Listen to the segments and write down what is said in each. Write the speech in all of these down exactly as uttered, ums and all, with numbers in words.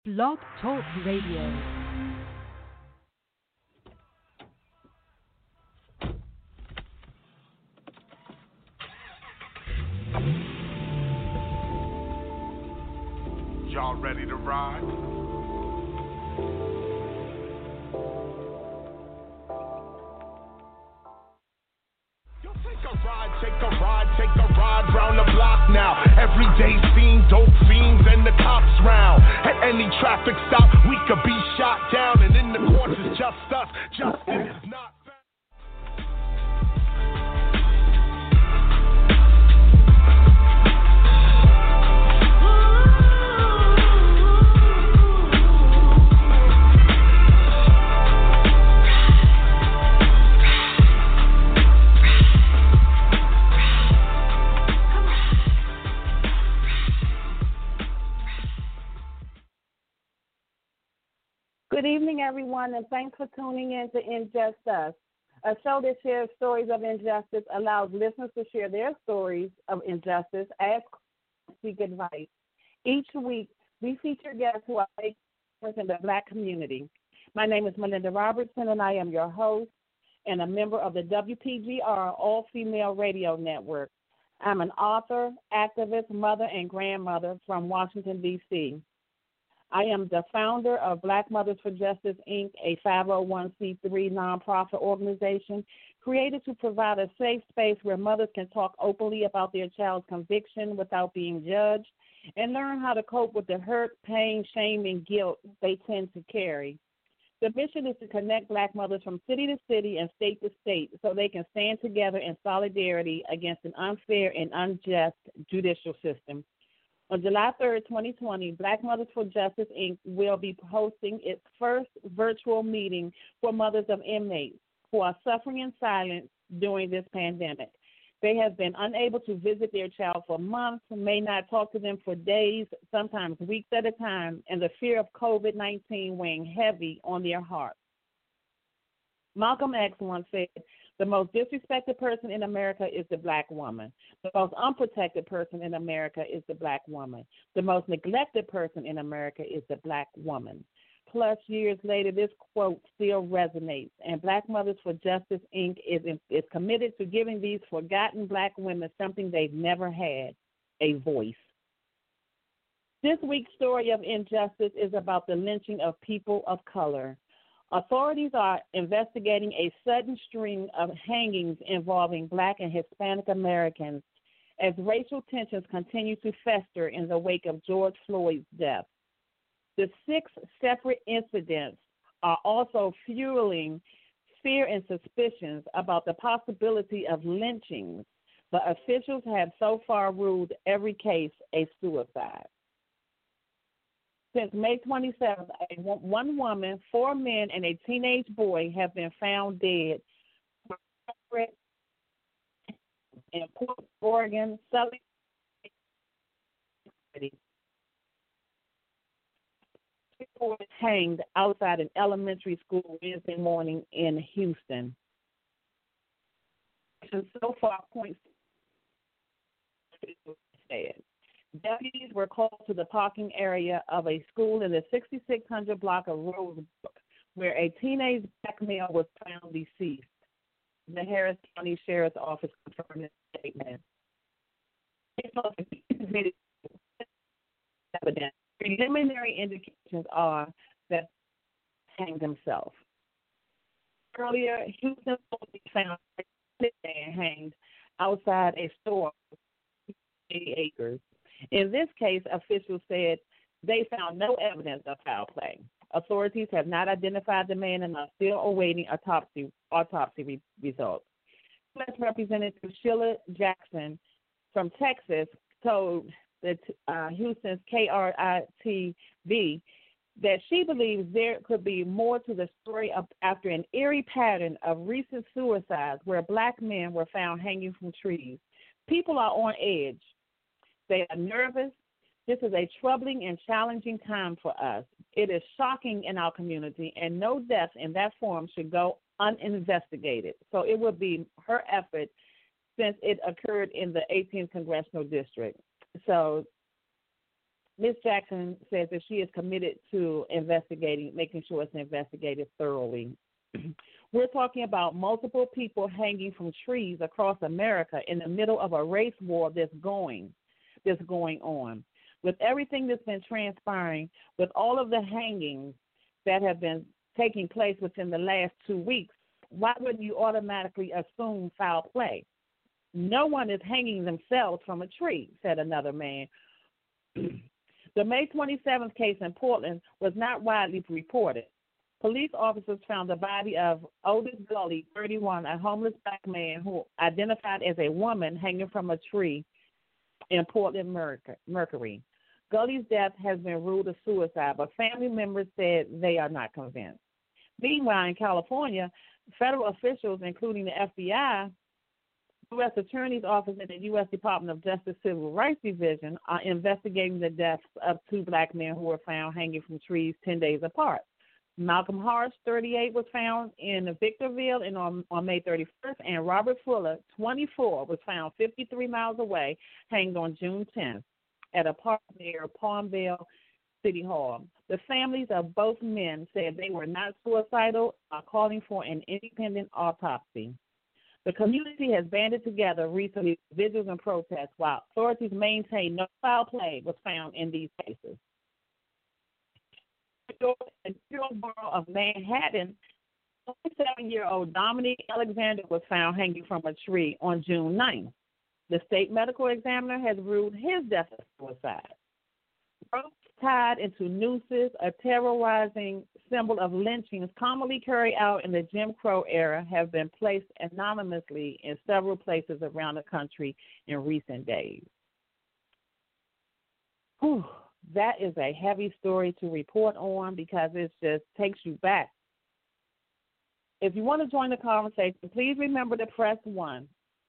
Blog Talk Radio. Y'all ready to ride? Yo, take a ride, take a ride, take a ride round the block now. Everyday scene, dope fiends, and the cops round. At any traffic stop, we could be shot down, and in the courts it's just us. Justice is not. Good evening, everyone, and thanks for tuning in to Injust Us, a show that shares stories of injustice, allows listeners to share their stories of injustice, ask, seek advice. Each week, we feature guests who are makers in the Black community. My name is Melinda Robertson, and I am your host and a member of the W P G R All-Female Radio Network. I'm an author, activist, mother, and grandmother from Washington, D C I am the founder of Black Mothers for Justice, Incorporated, a five oh one c three nonprofit organization created to provide a safe space where mothers can talk openly about their child's conviction without being judged and learn how to cope with the hurt, pain, shame, and guilt they tend to carry. The mission is to connect Black mothers from city to city and state to state so they can stand together in solidarity against an unfair and unjust judicial system. On July third, twenty twenty, Black Mothers for Justice, Incorporated will be hosting its first virtual meeting for mothers of inmates who are suffering in silence during this pandemic. They have been unable to visit their child for months, may not talk to them for days, sometimes weeks at a time, and the fear of COVID nineteen weighing heavy on their hearts. Malcolm X once said, "The most disrespected person in America is the Black woman. The most unprotected person in America is the Black woman. The most neglected person in America is the Black woman." Plus, years later, this quote still resonates, and Black Mothers for Justice, Incorporated is, is committed to giving these forgotten Black women something they've never had, a voice. This week's story of injustice is about the lynching of people of color. Authorities are investigating a sudden string of hangings involving Black and Hispanic Americans as racial tensions continue to fester in the wake of George Floyd's death. The six separate incidents are also fueling fear and suspicions about the possibility of lynchings, but officials have so far ruled every case a suicide. Since May twenty-seventh, one woman, four men, and a teenage boy have been found dead in Portland, Oregon, Southern City. People were hanged outside an elementary school Wednesday morning in Houston. And so far points to said. Deputies were called to the parking area of a school in the sixty-six hundred block of Rosebrook, where a teenage Black male was found deceased. The Harris County Sheriff's Office confirmed this statement. Preliminary indications are that he hanged himself. Earlier, Houston police found a man hanged outside a store eighty acres. In this case, officials said they found no evidence of foul play. Authorities have not identified the man and are still awaiting autopsy autopsy re- results. U S Representative Sheila Jackson from Texas told the, uh, Houston's K R I T V that she believes there could be more to the story of, after an eerie pattern of recent suicides where Black men were found hanging from trees. People are on edge. They are nervous. This is a troubling and challenging time for us. It is shocking in our community, and no death in that form should go uninvestigated. So it would be her effort since it occurred in the eighteenth Congressional District. So Miz Jackson says that she is committed to investigating, making sure it's investigated thoroughly. We're talking about multiple people hanging from trees across America in the middle of a race war that's going, that's going on. With everything that's been transpiring, with all of the hangings that have been taking place within the last two weeks, why wouldn't you automatically assume foul play? No one is hanging themselves from a tree, said another man. The May twenty-seventh case in Portland was not widely reported. Police officers found the body of Otis Gully, thirty-one, a homeless black man who identified as a woman hanging from a tree in Portland, Mercury. Gully's death has been ruled a suicide, but family members said they are not convinced. Meanwhile, in California, federal officials, including the F B I, U S Attorney's Office, and the U S Department of Justice Civil Rights Division, are investigating the deaths of two black men who were found hanging from trees ten days apart. Malcolm Harsh, thirty-eight, was found in Victorville and on, on May thirty-first, and Robert Fuller, twenty-four, was found fifty-three miles away, hanged on June tenth at a park near Palmville City Hall. The families of both men said they were not suicidal, are calling for an independent autopsy. The community has banded together recently vigils and protests while authorities maintain no foul play was found in these cases. In the borough of Manhattan, twenty-seven-year-old Dominique Alexander was found hanging from a tree on June ninth. The state medical examiner has ruled his death as suicide. Ropes tied into nooses, a terrorizing symbol of lynchings commonly carried out in the Jim Crow era, have been placed anonymously in several places around the country in recent days. Whew. That is a heavy story to report on because it just takes you back. If you want to join the conversation, please remember to press one.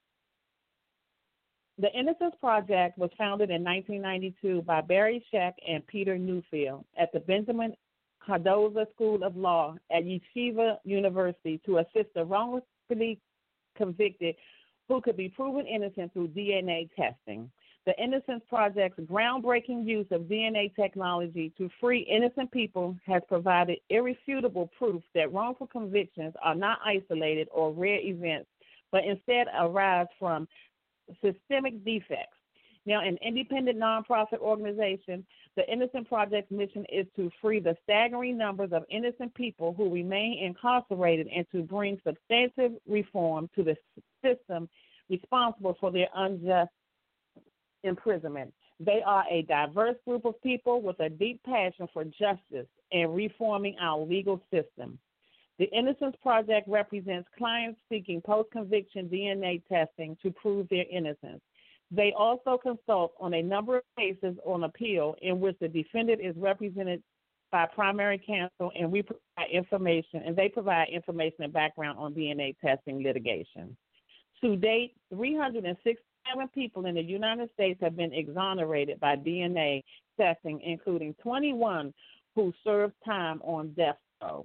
The Innocence Project was founded in nineteen ninety-two by Barry Scheck and Peter Newfield at the Benjamin Cardoza School of Law at Yeshiva University to assist the wrongfully convicted who could be proven innocent through D N A testing. The Innocence Project's groundbreaking use of D N A technology to free innocent people has provided irrefutable proof that wrongful convictions are not isolated or rare events, but instead arise from systemic defects. Now, an independent nonprofit organization, the Innocent Project's mission is to free the staggering numbers of innocent people who remain incarcerated and to bring substantive reform to the system responsible for their unjust imprisonment. They are a diverse group of people with a deep passion for justice and reforming our legal system. The Innocence Project represents clients seeking post-conviction D N A testing to prove their innocence. They also consult on a number of cases on appeal in which the defendant is represented by primary counsel, and we provide information, and they provide information and background on D N A testing litigation. To date, three hundred sixty-seven people in the United States have been exonerated by D N A testing, including twenty-one who served time on death row.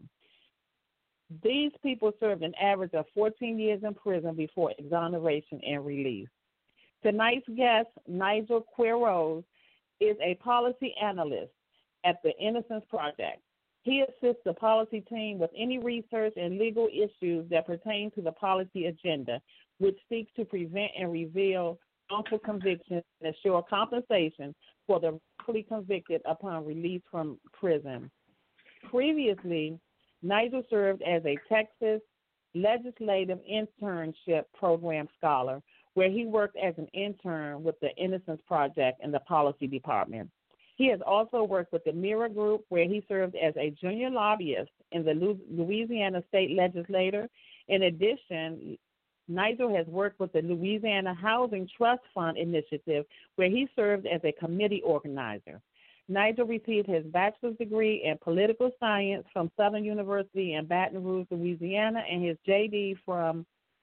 These people served an average of fourteen years in prison before exoneration and release. Tonight's guest, Nigel Quiroz, is a policy analyst at the Innocence Project. He assists the policy team with any research and legal issues that pertain to the policy agenda, which seeks to prevent and reveal wrongful convictions and assure compensation for the wrongfully convicted upon release from prison. Previously, Nigel served as a Texas Legislative Internship Program scholar, where he worked as an intern with the Innocence Project in the Policy Department. He has also worked with the Mirror Group, where he served as a junior lobbyist in the Louisiana State Legislature. In addition, Nigel has worked with the Louisiana Housing Trust Fund Initiative, where he served as a committee organizer. Nigel received his bachelor's degree in political science from Southern University in Baton Rouge, Louisiana, and his J D from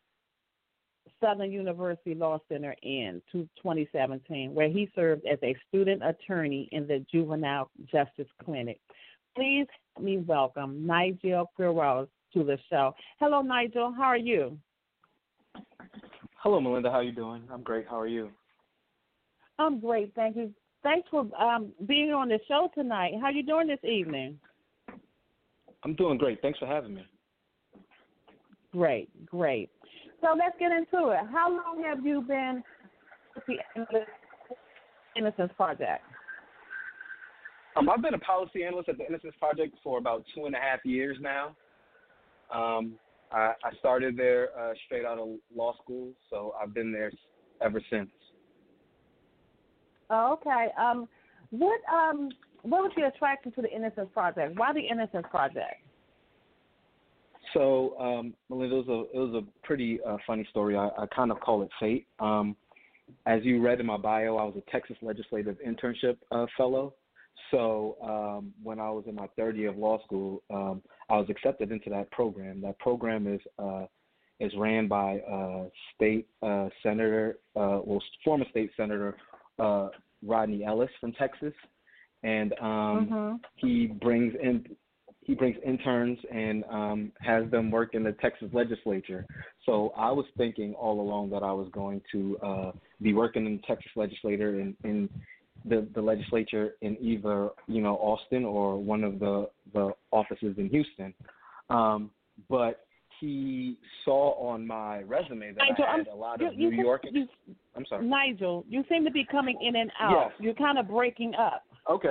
Southern University Law Center in twenty seventeen, where he served as a student attorney in the Juvenile Justice Clinic. Please help me welcome Nigel Quiroz to the show. Hello, Nigel. How are you? Hello, Melinda. How are you doing? I'm great. How are you? I'm great. Thank you thanks for um, being on the show tonight. How you doing this evening? I'm doing great. Thanks for having me. Great, great. So let's get into it. How long have you been with the Innocence Project? Um, I've been a policy analyst at the Innocence Project for about two and a half years now. Um, I, I started there uh, straight out of law school, so I've been there ever since. Oh, okay. Um, what um, what was your attraction to the Innocence Project? Why the Innocence Project? So, um, Melinda, it was a, it was a pretty uh, funny story. I, I kind of call it fate. Um, as you read in my bio, I was a Texas Legislative Internship uh, Fellow. So um, when I was in my third year of law school, um, I was accepted into that program. That program is uh, is ran by uh, State uh, Senator, uh, well, former State Senator uh, Rodney Ellis from Texas, and um, mm-hmm. he brings in. He brings interns and um, has them work in the Texas legislature. So I was thinking all along that I was going to uh, be working in the Texas legislature in, in the, the legislature in either, you know, Austin or one of the, the offices in Houston. Um, but he saw on my resume that Nigel, I had I'm, a lot you, of you New seem, York. You, I'm sorry. Nigel, you seem to be coming in and out. Yes. You're kind of breaking up. Okay.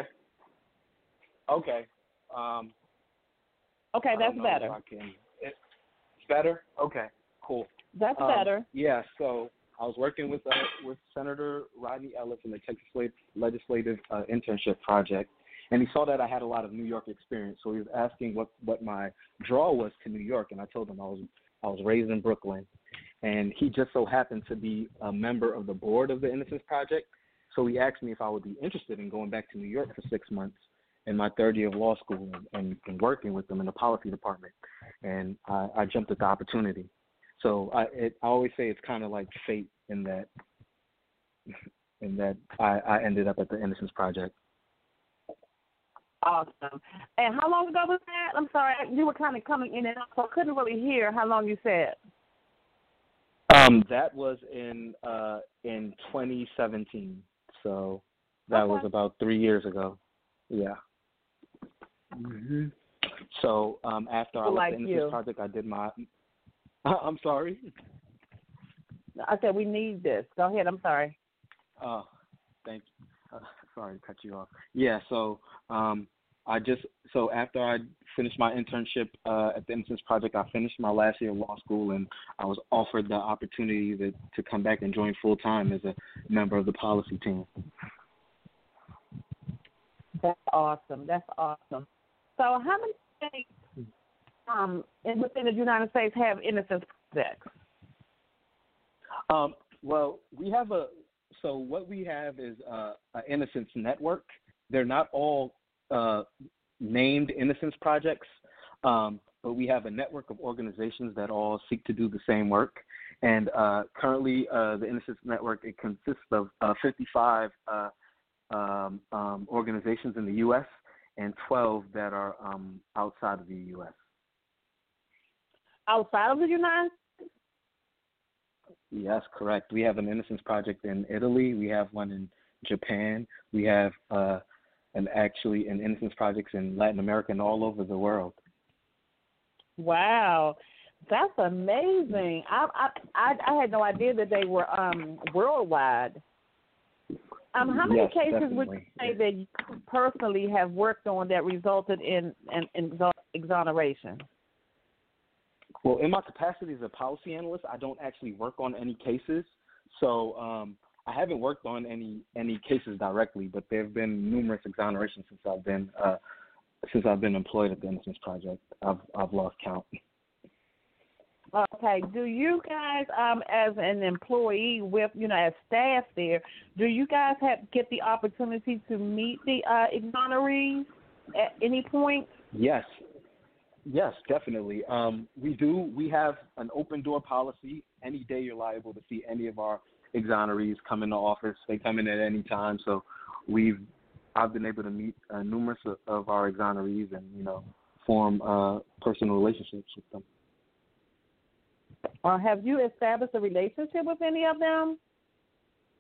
Okay. Um, Okay, that's better. I can, it's better? Okay, cool. That's um, better. Yeah, so I was working with uh, with Senator Rodney Ellis in the Texas Legislative uh, Internship Project, and he saw that I had a lot of New York experience. So he was asking what, what my draw was to New York, and I told him I was I was raised in Brooklyn, and he just so happened to be a member of the board of the Innocence Project. So he asked me if I would be interested in going back to New York for six months. In my third year of law school and, and, and working with them in the policy department. And I, I jumped at the opportunity. So I, it, I always say it's kind of like fate in that in that I, I ended up at the Innocence Project. Awesome. And how long ago was that? I'm sorry, you were kind of coming in and out, so I couldn't really hear how long you said. Um, that was in uh, in twenty seventeen. So that okay. was about three years ago. Yeah. Mm-hmm. So um, after I left like the Innocence you. Project, I did my. I'm sorry. I said we need this. Go ahead. I'm sorry. Oh, thank you. Uh, sorry to cut you off. Yeah. So um, I just so after I finished my internship uh, at the Innocence Project, I finished my last year of law school, and I was offered the opportunity to to come back and join full time as a member of the policy team. That's awesome. That's awesome. So how many states um, in, within the United States have Innocence Projects? Um, well, we have a – so what we have is uh, an Innocence Network. They're not all uh, named Innocence Projects, um, but we have a network of organizations that all seek to do the same work. And uh, currently uh, the Innocence Network, it consists of uh, fifty-five uh, um, um, organizations in the U S and twelve that are um, outside of the U S. Outside of the United States? Yes, correct. We have an Innocence Project in Italy. We have one in Japan. We have uh, an actually an Innocence Projects in Latin America and all over the world. Wow, that's amazing. I I I, I had no idea that they were um, worldwide. Um, how many yes, cases definitely. would you say that you personally have worked on that resulted in an in, in exoneration? Well, in my capacity as a policy analyst, I don't actually work on any cases. So um, I haven't worked on any, any cases directly, but there have been numerous exonerations since I've been uh, since I've been employed at the Innocence Project. I've I've lost count. Okay. Do you guys, um, as an employee with, you know, as staff there, do you guys have get the opportunity to meet the uh, exonerees at any point? Yes. Yes, definitely. Um, we do. We have an open door policy. Any day you're liable to see any of our exonerees come into office. They come in at any time. So we've, I've been able to meet uh, numerous of, of our exonerees and, you know, form uh, personal relationships with them. Or have you established a relationship with any of them?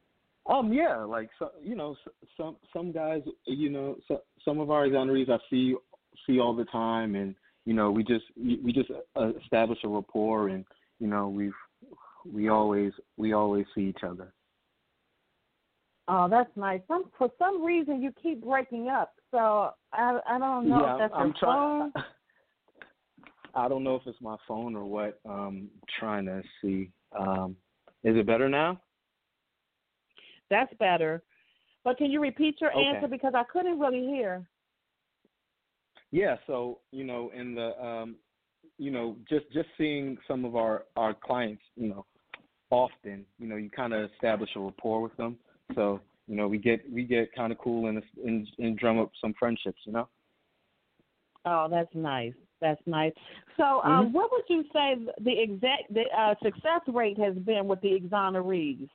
Um, yeah, like so, you know, s- some some guys, you know, so, some of our exonerees I see see all the time, and you know, we just we we just uh, establish a rapport, and you know, we've we always we always see each other. Oh, that's nice. Some for some reason you keep breaking up, so I I don't know Yeah, if that's I'm your trying. phone. I don't know if it's my phone or what. Um, trying to see. Um, is it better now? That's better. But can you repeat your Okay. answer because I couldn't really hear? Yeah, so you know, in the um, you know, just just seeing some of our our clients, you know, often, you know, you kind of establish a rapport with them. So you know, we get we get kind of cool and, and and drum up some friendships, you know. Oh, that's nice. That's nice. So, um, Mm-hmm. what would you say the exact the uh, success rate has been with the exonerees?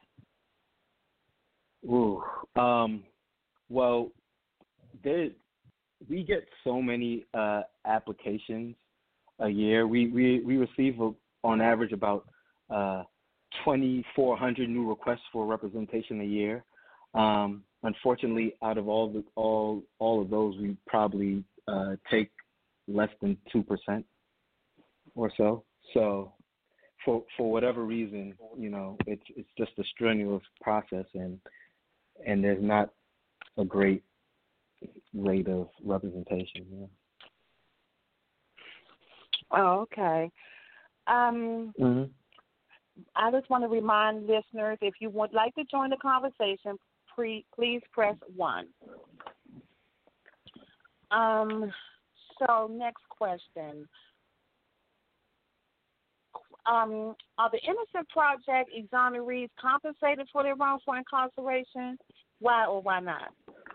Ooh, um, well, there we get so many uh, applications a year. We we we receive a, on average about uh, twenty-four hundred new requests for representation a year. Um, unfortunately, out of all the all all of those, we probably uh, take less than two percent or so. So, for for whatever reason, you know, it's it's just a strenuous process, and and there's not a great rate of representation. Yeah. Oh, okay. Um, Mm-hmm. I just want to remind listeners, if you would like to join the conversation, pre, please press one. Um, so next question. Um, are the Innocent Project exonerees compensated for their wrongful incarceration? Why or why not?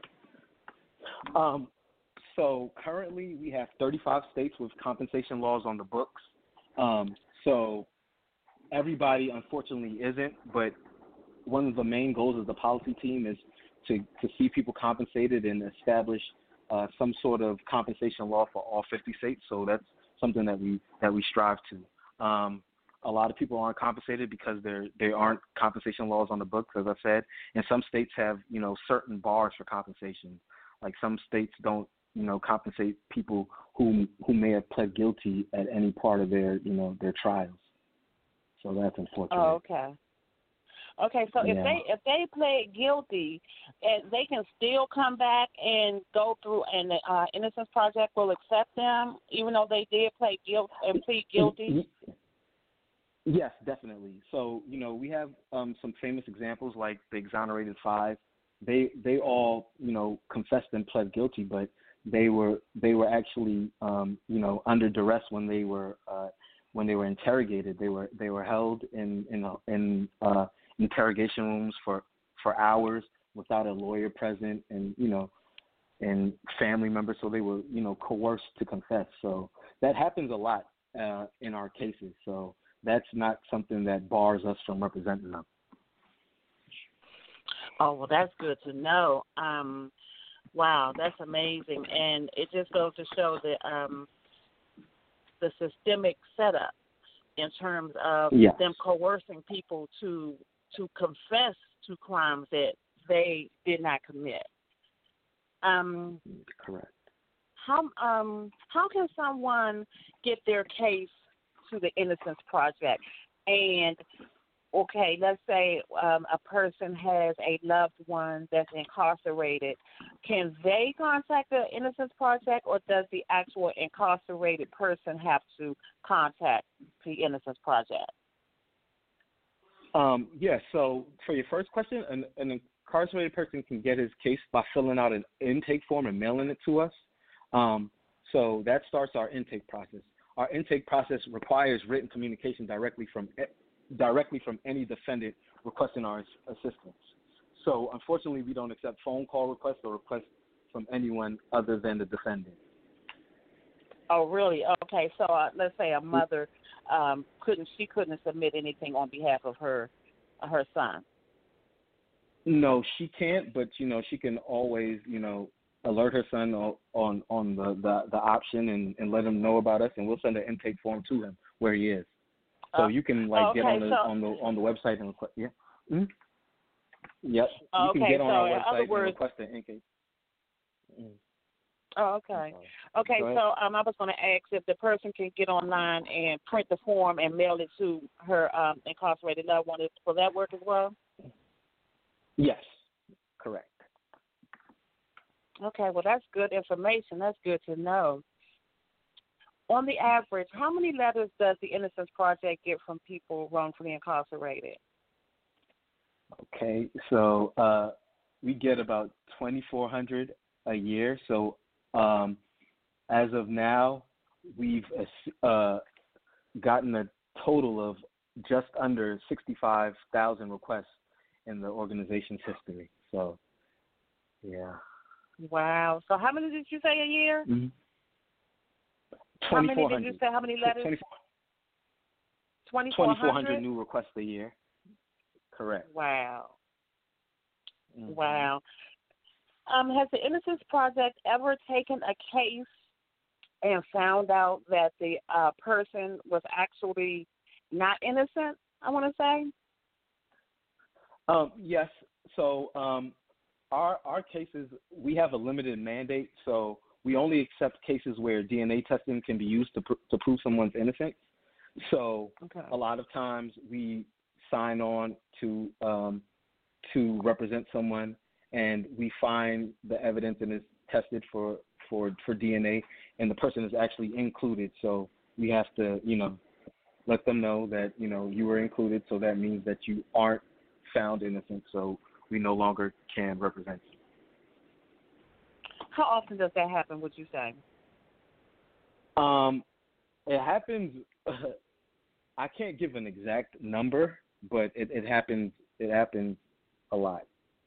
Um, so currently we have thirty-five states with compensation laws on the books. Um, so everybody, unfortunately, isn't. But one of the main goals of the policy team is to, to see people compensated and establish uh, some sort of compensation law for all fifty states. So that's something that we that we strive to. Um, a lot of people aren't compensated because there there aren't compensation laws on the books, as I said, and some states have, you know, certain bars for compensation. Like some states don't, you know, compensate people who who may have pled guilty at any part of their, you know, their trials. So that's unfortunate. Oh, okay. Okay, so Yeah. if they if they plead guilty, and they can still come back and go through, and the uh, Innocence Project will accept them, even though they did plead guilt and plead guilty. Yes, definitely. So, you know, we have um, some famous examples like the Exonerated Five. They they all, you know, confessed and pled guilty, but they were they were actually, um, you know, under duress when they were uh, when they were interrogated. They were they were held in in in uh, interrogation rooms for, for hours without a lawyer present, and you know, and family members. So they were, you know, coerced to confess. So that happens a lot uh, in our cases. So that's not something that bars us from representing them. Oh, well, that's good to know. Um, wow, that's amazing, and it just goes to show the um, the systemic setup in terms of Yes. them coercing people to to confess to crimes that they did not commit. Um, Correct. how um how can someone get their case to the Innocence Project? And okay, let's say um, a person has a loved one that's incarcerated. Can they contact the Innocence Project, or does the actual incarcerated person have to contact the Innocence Project? Um, yeah, so for your first question, an, an incarcerated person can get his case by filling out an intake form and mailing it to us. Um, so that starts our intake process. Our intake process requires written communication directly from directly from any defendant requesting our assistance. So unfortunately, we don't accept phone call requests or requests from anyone other than the defendant. Oh, really? Okay, so uh, let's say a mother um, couldn't she couldn't submit anything on behalf of her uh, her son. No, she can't, but you know she can always, you know, alert her son on on, on the, the, the option and, and let him know about us, and we'll send an intake form to him where he is. So Uh, you can like okay, get on the so, on the on the website and request. Yeah. Mm-hmm. Yep. Oh, you can okay, get on so our in website other and words, request an intake. Mm. oh, okay. Okay, Go ahead. so um, I was going to ask if the person can get online and print the form and mail it to her um, incarcerated loved one. Will that work as well? Yes, correct. Okay, well, that's good information. That's good to know. On the average, how many letters does the Innocence Project get from people wrongfully incarcerated? Okay, so uh, we get about twenty-four hundred a year. So um, as of now, we've uh, gotten a total of just under sixty-five thousand requests in the organization's history. So, yeah. Wow. So how many did you say a year? Mm-hmm. How many did you say? How many letters? twenty-four hundred new requests a year. Correct. Wow. Mm-hmm. Wow. Um, has the Innocence Project ever taken a case and found out that the uh, person was actually not innocent, I want to say? Um, yes. So um, our our cases, we have a limited mandate, so we only accept cases where D N A testing can be used to pr- to prove someone's innocence. So okay. a lot of times we sign on to um, to represent someone, and we find the evidence and it's tested for, for, for D N A, and the person is actually included. So we have to, you know, let them know that, you know, you were included, so that means that you aren't found innocent, so we no longer can represent you. How often does that happen, would you say? Um, it happens, uh, I can't give an exact number, but it, it happens, it happens a lot.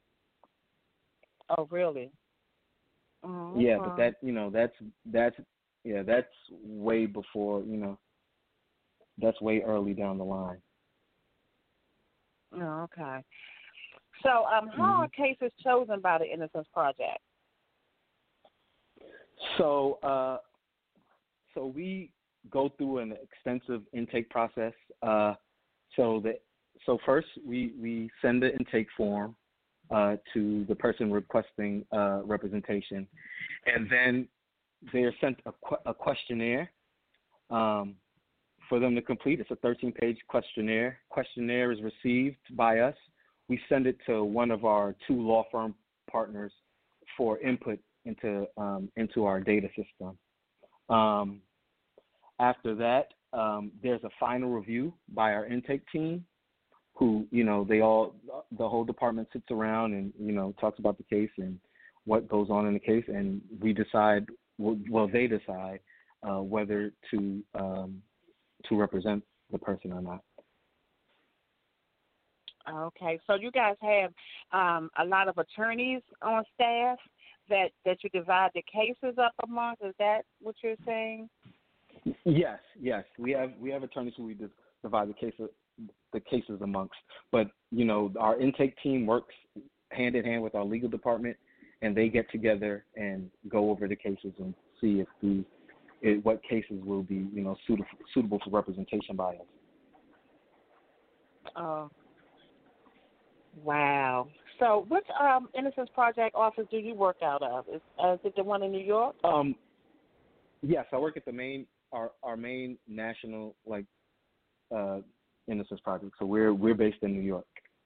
Oh, really? Oh, yeah, okay. but that, you know, that's, that's, yeah, that's way before, you know, that's way early down the line. Oh, okay. So um, how Mm-hmm. are cases chosen by the Innocence Project? So, uh, so we go through an extensive intake process. Uh, so that, so first we, we send the intake form uh, to the person requesting uh, representation, and then they're sent a, qu- a questionnaire um, for them to complete. It's a thirteen-page questionnaire. Questionnaire is received by us. We send it to one of our two law firm partners for input into um, into our data system. Um, after that, um, there's a final review by our intake team, who, you know, they all, the whole department sits around and, you know, talks about the case and what goes on in the case, and we decide, well, they decide uh, whether to um, to represent the person or not. Okay, so you guys have um, a lot of attorneys on staff that, that you divide the cases up amongst. Is that what you're saying? Yes, yes, we have we have attorneys who we divide the cases the cases amongst. But you know, our intake team works hand in hand with our legal department, and they get together and go over the cases and see if the if, what cases will be, you know, suitable suitable for representation by us. Oh, wow. So, which um, Innocence Project office do you work out of? Is, uh, is it the one in New York? Um, yes, I work at the main our our main national like uh, Innocence Project. So we're we're based in New York.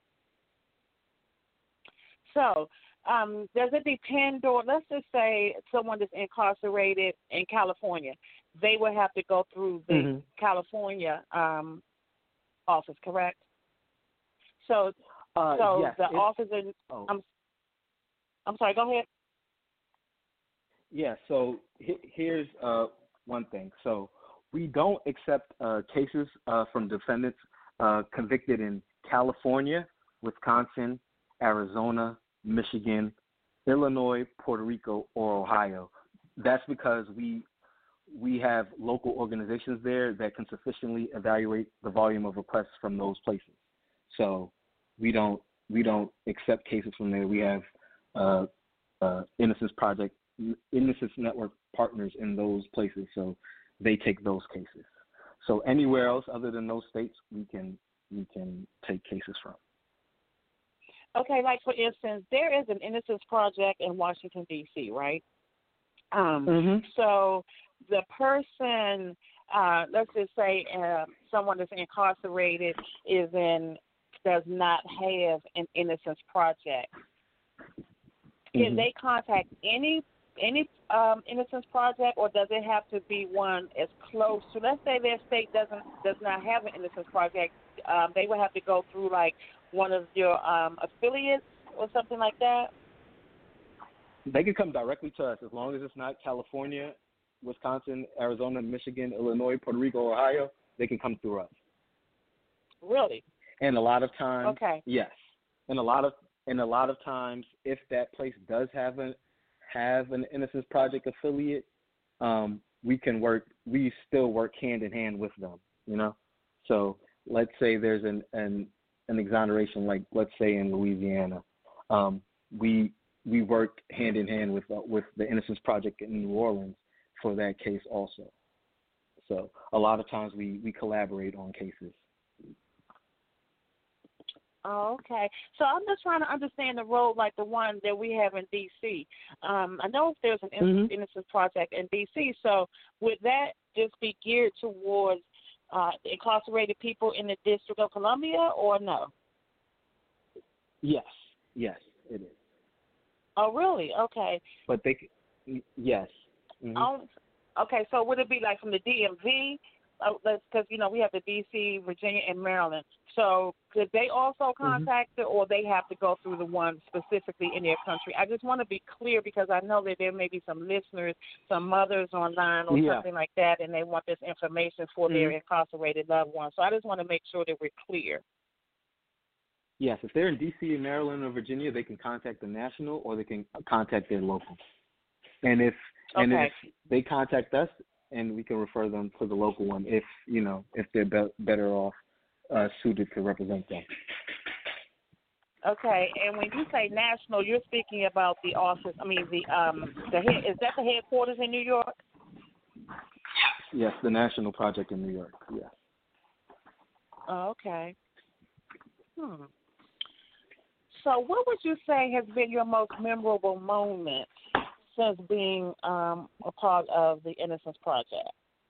So, um, does it depend on, let's just say someone that's incarcerated in California, they will have to go through the Mm-hmm. California um, office, correct? So, Uh, so yes, the it's, office in, oh. I'm, I'm sorry, go ahead. Yeah, so he- here's uh, one thing. So we don't accept uh, cases uh, from defendants uh, convicted in California, Wisconsin, Arizona, Michigan, Illinois, Puerto Rico, or Ohio. That's because we we have local organizations there that can sufficiently evaluate the volume of requests from those places. So we don't we don't accept cases from there. We have uh, uh, Innocence Project, Innocence Network partners in those places, so they take those cases. So anywhere else other than those states, we can we can take cases from. Okay, like for instance, there is an Innocence Project in Washington D C, right? Um, Mhm. so the person, uh, let's just say, uh, someone that's incarcerated is in does not have an Innocence Project. Can Mhm. they contact any any um, Innocence Project, or does it have to be one as close to? Let's say their state doesn't does not have an Innocence Project. Um, they would have to go through like one of your um, affiliates or something like that. They can come directly to us as long as it's not California, Wisconsin, Arizona, Michigan, Illinois, Puerto Rico, Ohio. They can come through us. Really? And a lot of times, Okay. yes. And a lot of and a lot of times, if that place does have a have an Innocence Project affiliate, um, we can work. We still work hand in hand with them. You know. So let's say there's an an, an exoneration, like let's say in Louisiana, um, we we work hand in hand with uh, with the Innocence Project in New Orleans for that case also. So a lot of times we, we collaborate on cases. Oh, okay. So I'm just trying to understand the role like the one that we have in D C. Um, I know there's an Mhm. Innocence Project in D C, so would that just be geared towards uh, incarcerated people in the District of Columbia, or no? Yes, yes, it is. Oh, really? Okay. But they, c- yes. Mhm. Um, okay, so would it be like from the D M V? Because, you know, we have the D C, Virginia, and Maryland. So could they also contact it, or they have to go through the one specifically in their country? I just want to be clear because I know that there may be some listeners, some mothers online or Yeah. something like that, and they want this information for their Mhm. incarcerated loved ones. So I just want to make sure that we're clear. Yes, if they're in D C, Maryland, or Virginia, they can contact the national or they can contact their local. And if and Okay. if they contact us, and we can refer them to the local one if you know if they're be- better off uh, suited to represent them. Okay, and when you say national, you're speaking about the office. I mean, the um, the head, is that the headquarters in New York? Yes, the National Project in New York. Yes. Oh, okay. Hmm. So, what would you say has been your most memorable moment since being um, a part of the Innocence Project?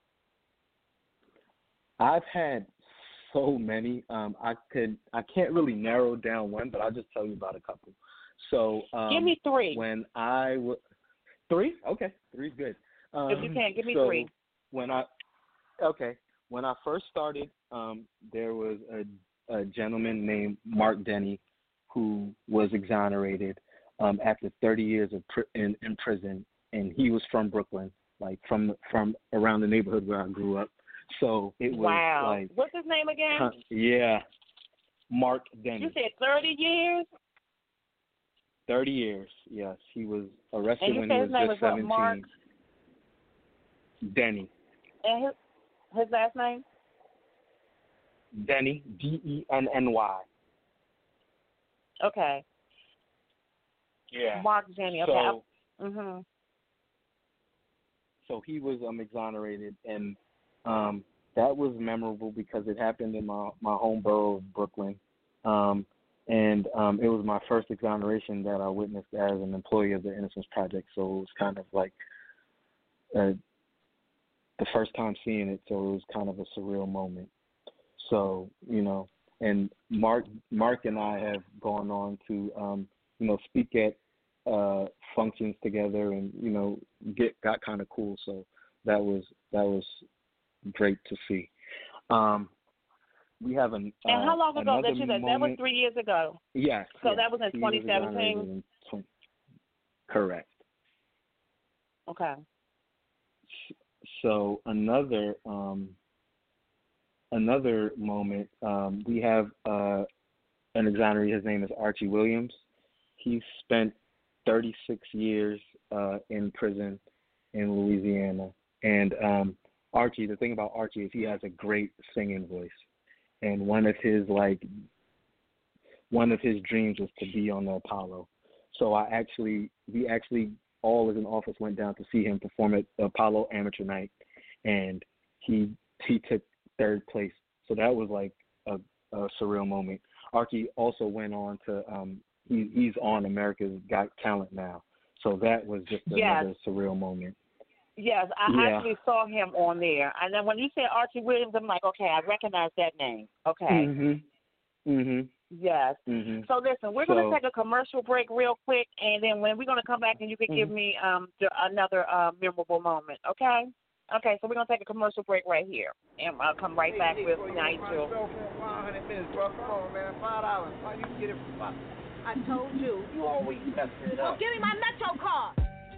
I've had so many. Um, I could I can't really narrow down one, but I'll just tell you about a couple. So um, Give me three. When I was three, okay, three's good. Um, If you can, give me so three. When I okay, when I first started, um, there was a, a gentleman named Mark Denny who was exonerated um, after thirty years of pr- in, in prison, and he was from Brooklyn, like from from around the neighborhood where I grew up. So it was Wow. like, What's his name again? uh, yeah, Mark Denny. You said thirty years? thirty years, yes. He was arrested And you when said he his was name just was what, seventeen. Mark? Denny. And his, his last name? Denny, D E N N Y. Okay. Yeah. Mark Denny. Okay. So, mm-hmm. so he was um, exonerated, and um, that was memorable because it happened in my, my home borough of Brooklyn. Um, and um, it was my first exoneration that I witnessed as an employee of the Innocence Project, so it was kind of like uh, the first time seeing it, so it was kind of a surreal moment. So, you know, and Mark Mark and I have gone on to, um, you know, speak at uh, functions together and, you know, get got kind of cool. So that was that was great to see. Um, we have an uh, And how long ago another that you said? That was moment. three years ago. Yes. So yes. that was in He twenty seventeen? exonerated in twenty Correct. Okay. So another um, another moment, um, we have uh, an exoneree. His name is Archie Williams. He spent thirty-six years uh, in prison in Louisiana. And um, Archie, the thing about Archie is he has a great singing voice. And one of his like one of his dreams was to be on the Apollo. So I actually we actually all as an office went down to see him perform at the Apollo Amateur Night, and he he took third place. So that was like a, a surreal moment. Archie also went on to um, he, he's on America's Got Talent now. So that was just Yes. another surreal moment. Yes, I Yeah. actually saw him on there. And then when you said Archie Williams, I'm like, okay, I recognize that name. Okay. Mhm. Mhm. Yes. Mhm. So listen, we're So- going to take a commercial break real quick, and then when we're going to come back, and you can give Mhm. me um the, another uh, memorable moment. Okay. Okay. So we're going to take a commercial break right here, and I'll come right back with Nigel. five hundred minutes, bro. Come on, man. Five dollars. Why you get it for five? I told you. You always mess it up. Well, give me my Metro card.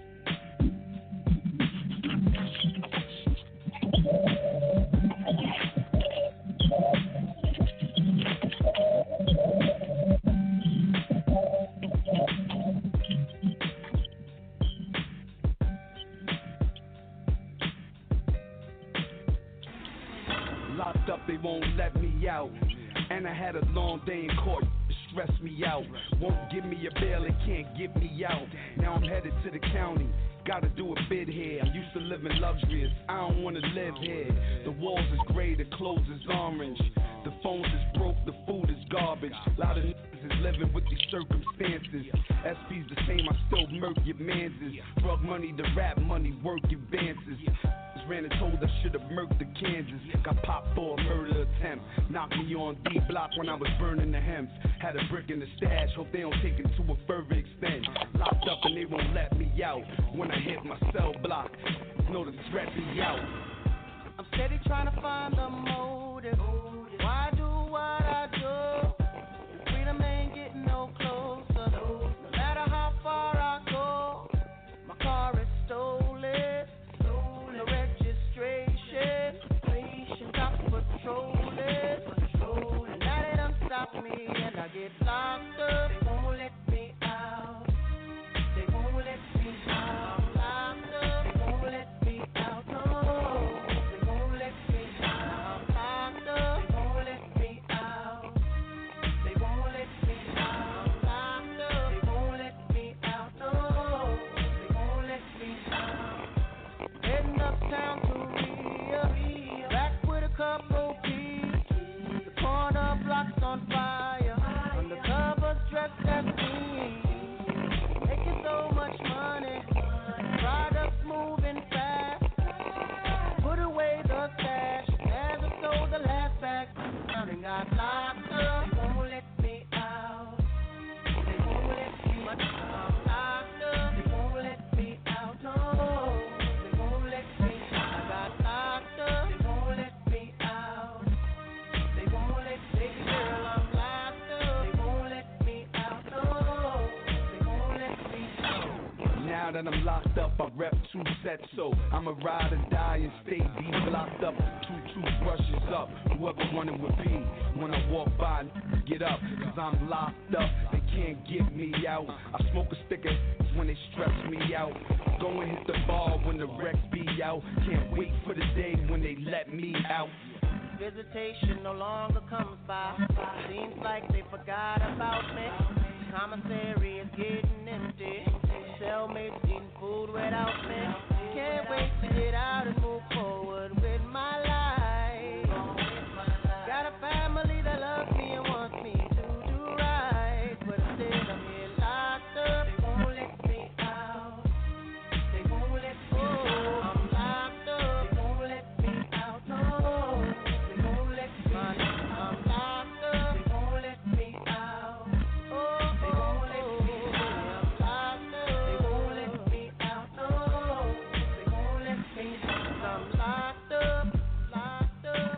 Locked up, they won't let me out. And I had a long day in court, it stressed me out. Won't give me a bail, it can't get me out. Now I'm headed to the county, gotta do a bid here. I'm used to living luxurious, I don't wanna live here. The walls is gray, the clothes is orange. The phones is broke, the food is garbage. A lot of niggas is living with these circumstances. S P's the same, I still murk your manses. Drug money, the rap money, work advances. Ran and told I should've murked the Kansas. Got popped for a murder attempt. Knocked me on D block when I was burning the hems. Had a brick in the stash, hope they don't take it to a further extent. Locked up and they won't let me out. When I hit my cell block, know the threat be out. I'm steady trying to find the motive. Why do what I do? Freedom ain't getting no closer. No matter how far I go, my car is stolen. No registration. Stop patrolling. And now they done stop me and I get locked up. They won't let me out. They won't let me out. Locked up. They won't let me out. No. They won't let me out. Locked up. They won't let me out. They won't let me out. Locked up. They won't let me out. No. They won't let me out. Heading uptown to Rio. Back with a couple keys. The corner blocks on fire. Undercover dressed as me. Making so much money. Products moving fast. Put away the stash. Never sold the last bag. Now they got locked up. They won't let me out. They won't let me out. Locked up. They won't let me out. No. They won't let me out. I got locked up. They won't let me out. They won't let me out. Girl, I'm locked up. They won't let me out. No. They won't let me out. Now that I'm locked up, I rep two sets, so I'ma ride or die and stay deep locked up. Two toothbrushes up, whoever running with me. When I walk by, get up, cause I'm locked up. They can't get me out. I smoke a stick of when they stress me out. Go and hit the bar when the wreck be out. Can't wait for the day when they let me out. Visitation no longer comes by. Seems like they forgot about me. Commissary is getting empty. Cellmates eating food without me. Can't wait to get out and move forward with my life. Got a family that loves me and wants me to do right. But instead I'm here locked up. They won't let me out. They won't let me out. I'm locked up. They won't let me out. No. They won't let me out. I'm locked up. They won't let me out. Oh, they won't let me out. I'm locked up. They won't let me out. No. They won't let me out. I'm locked up. Locked up.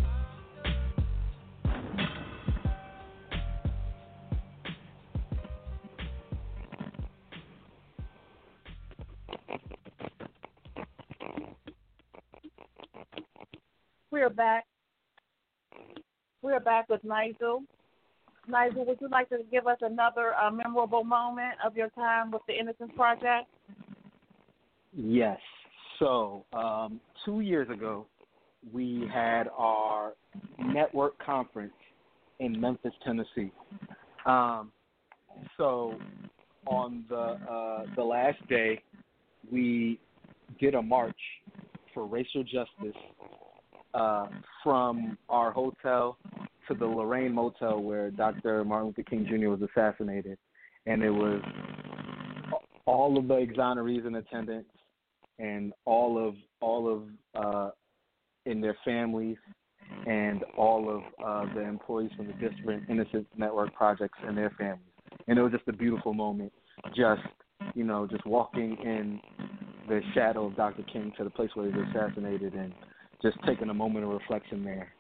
We're back. We're back with Nigel. Nigel, would you like to give us another uh, memorable moment of your time with the Innocence Project? Yes. So, um, two years ago, we had our network conference in Memphis, Tennessee. Um, so, on the uh, the last day, we did a march for racial justice uh, from our hotel to the Lorraine Motel where Doctor Martin Luther King Junior was assassinated. and it was all of the exonerees in attendance, and all of all of uh, in their families, and all of uh, the employees from the Disparate Innocence Network projects and their families. And it was just a beautiful moment, just, you know, just walking in the shadow of Doctor King to the place where he was assassinated, and just taking a moment of reflection there.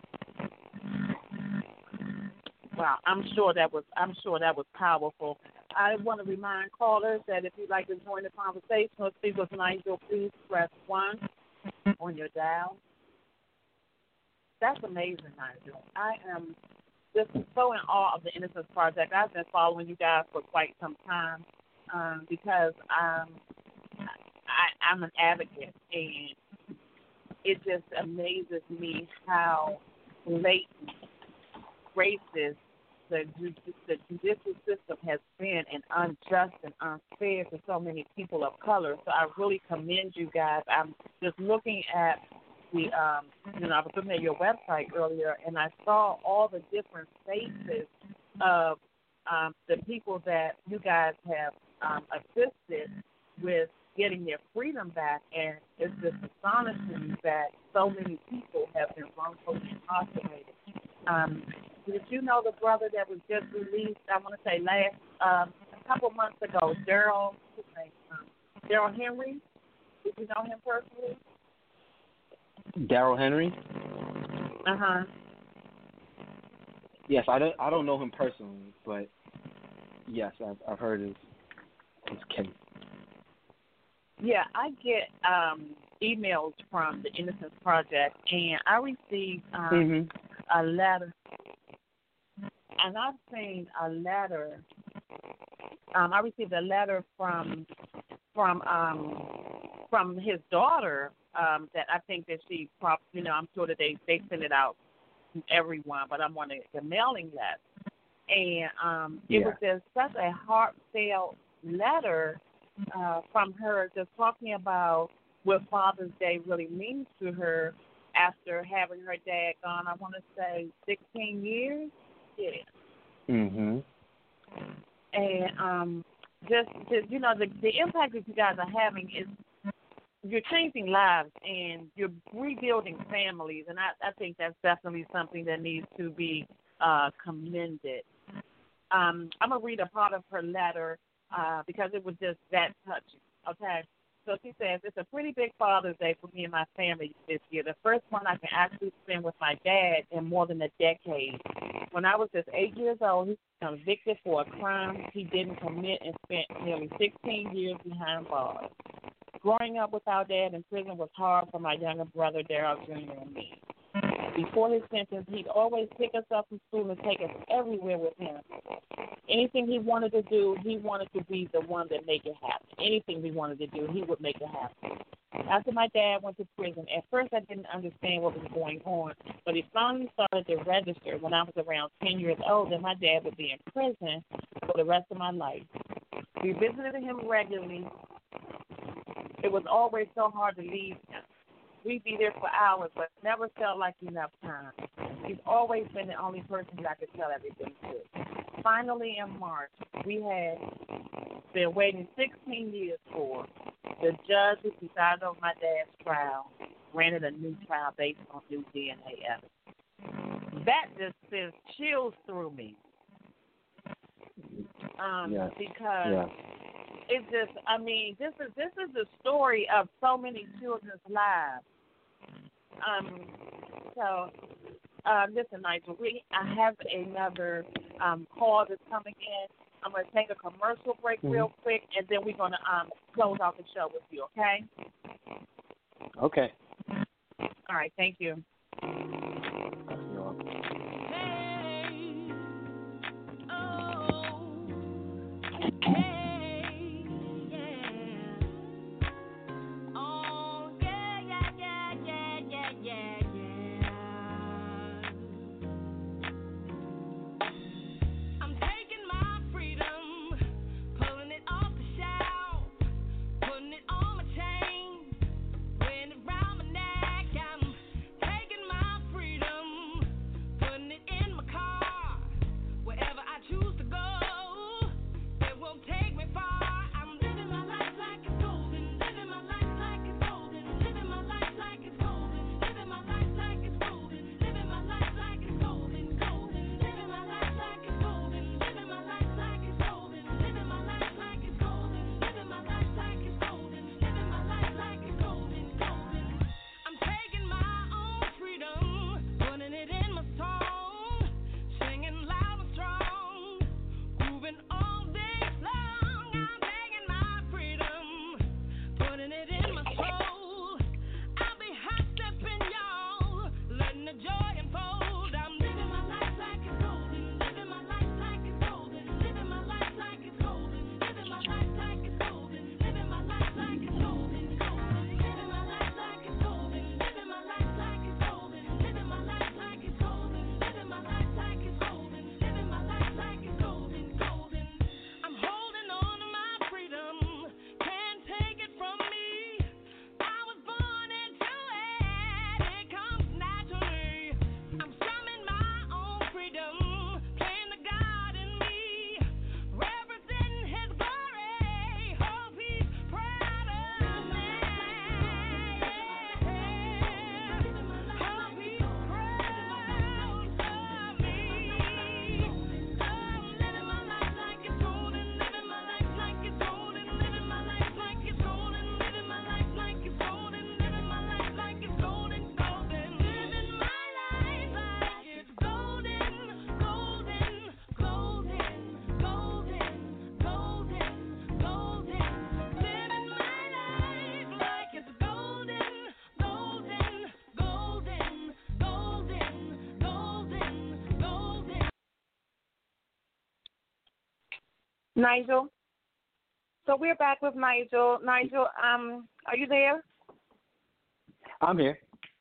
Wow, I'm sure that was I'm sure that was powerful. I want to remind callers that if you'd like to join the conversation or speak with Nigel, please press one on your dial. That's amazing, Nigel. I am just so in awe of the Innocence Project. I've been following you guys for quite some time um, because um, I, I'm an advocate, and it just amazes me how blatant, racist the, the judicial system has been, and unjust and unfair to so many people of color. So I really commend you guys. I'm just looking at the, um, you know, I was looking at your website earlier, and I saw all the different faces of um, the people that you guys have um, assisted with getting their freedom back, and it's just astonishing that so many people have been wrongfully incarcerated. Um, did you know the brother that was just released, I want to say last, um, a couple months ago, Daryl, his name, um, Daryl Henry? Did you know him personally? Daryl Henry? Uh-huh. Yes, I don't, I don't know him personally, but yes, I've, I've heard his, his case. Yeah, I get um, emails from the Innocence Project, and I received um, mm-hmm. a letter, and I've seen a letter. Um, I received a letter from from um, from his daughter um, that I think that she, probably, you know, I'm sure that they they send it out to everyone, but I'm on the, the mailing list, and um, it yeah. was just such a heartfelt letter. Uh, from her, just talking about what Father's Day really means to her after having her dad gone, I want to say sixteen years. Yeah. Mhm. And um, just, just you know, the the impact that you guys are having is you're changing lives and you're rebuilding families, and I, I think that's definitely something that needs to be uh, commended. Um, I'm gonna read a part of her letter. Uh, because it was just that touching, okay? So she says, it's a pretty big Father's Day for me and my family this year. The first one I can actually spend with my dad in more than a decade. When I was just eight years old, he was convicted for a crime he didn't commit and spent nearly sixteen years behind bars. Growing up with our dad in prison was hard for my younger brother, Daryl Junior and me. Before his sentence, he'd always pick us up from school and take us everywhere with him. Anything he wanted to do, he wanted to be the one that make it happen. Anything we wanted to do, he would make it happen. After my dad went to prison, at first I didn't understand what was going on, but he finally started to register when I was around ten years old, and my dad would be in prison for the rest of my life. We visited him regularly. It was always so hard to leave him. We'd be there for hours, but never felt like enough time. He's always been the only person that I could tell everything to. Finally, in March, we had been waiting sixteen years for. The judge who decided on my dad's trial granted a new trial based on new D N A evidence. That just sends chills through me. Um, yes. Because yes. it's just, I mean, this is this is the story of so many children's lives. Um, so, uh, listen, Nigel, we, I have another um, call that's coming in. I'm going to take a commercial break mm-hmm. real quick, and then we're going to um, close out the show with you, okay? Okay. All right, thank you. On my chain, wearing it round my neck. I'm taking my freedom. Nigel. So we're back with Nigel. Nigel, um, are you there? I'm here.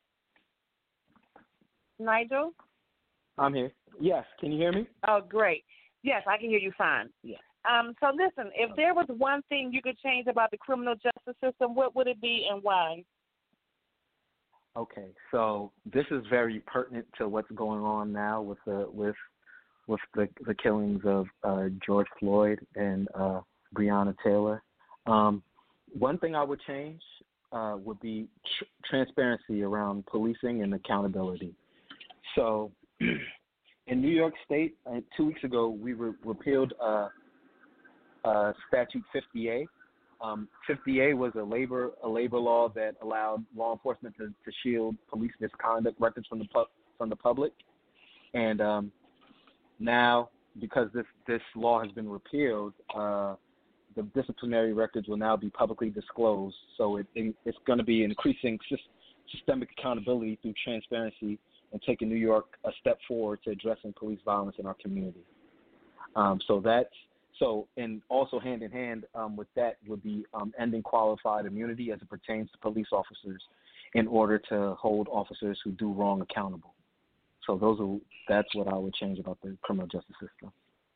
Nigel? I'm here. Yes. Can you hear me? Oh, great. Yes, I can hear you fine. Yeah. Um, so listen, if there was one thing you could change about the criminal justice system, what would it be and why? Okay, so this is very pertinent to what's going on now with the with with the the killings of uh, George Floyd and uh, Breonna Taylor. Um, one thing I would change uh, would be tr- transparency around policing and accountability. So, in New York State, uh, two weeks ago, we re- repealed uh, uh, Statute fifty A. Um, fifty A was a labor a labor law that allowed law enforcement to, to shield police misconduct records from the pu- from the public, and um, now because this this law has been repealed, uh, the disciplinary records will now be publicly disclosed. So it, it it's going to be increasing systemic accountability through transparency and taking New York a step forward to addressing police violence in our community. Um, so that's So, and also hand in hand um, with that would be um, ending qualified immunity as it pertains to police officers in order to hold officers who do wrong accountable. So those are that's what I would change about the criminal justice system.